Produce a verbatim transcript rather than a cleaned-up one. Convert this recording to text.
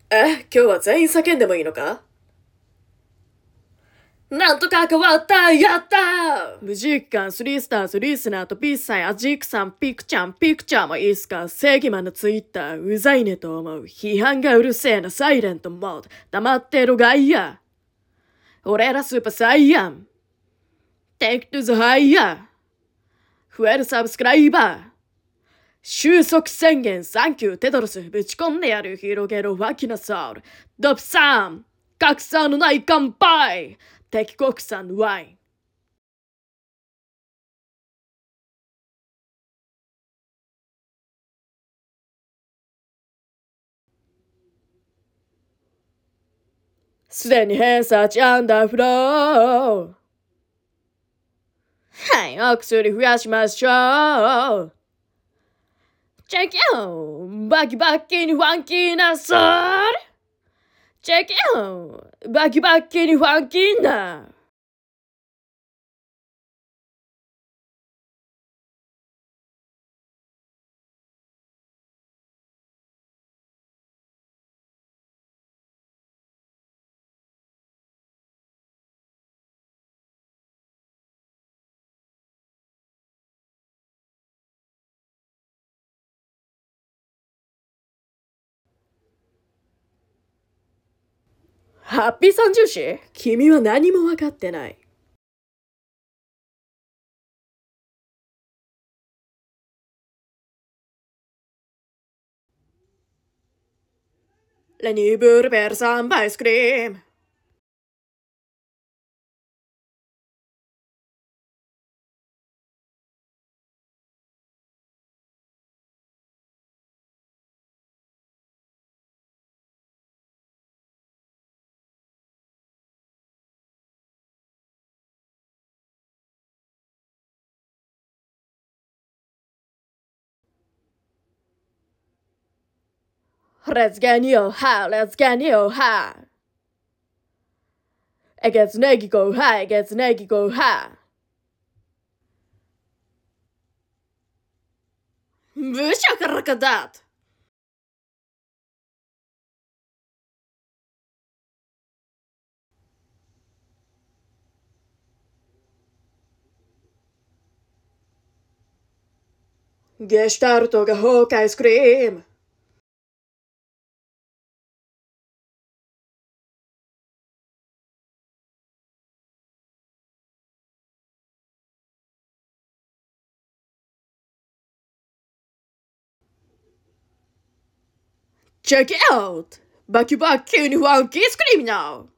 え、今日は全員叫んでもいいのか？なんとか変わった、やったー。無事間スリースターズリスナーとピースさんアジークさんピクちゃんピクチャーもいいっすか？正義マンのツイッターうざいねと思う。批判がうるせえなサイレントモード。黙ってろがいや。俺らスーパーサイヤン。Take to the higher。増えるサブスクライバー。収束宣言サンキューテドロスぶち込んでやる広げるワキなソウル。ドプさん格差のない乾杯。敵国産のワイン。すでに偏差値アンダーフロー。はい、お薬増やしましょう。チェキオンバキバキにファンキーなソウル。チェキオンバキバキにファンキーな。ハッピー三重視？君は何も分かってない。レニーブルベルサンバイスクリーム。Let's get new high, let's get new high. えげつネギ go high, えげつネギ go high. ブシャカラカダット。ゲシュタルトが崩壊スクリーム。Check it out! バキバキにファンキースクリームnow!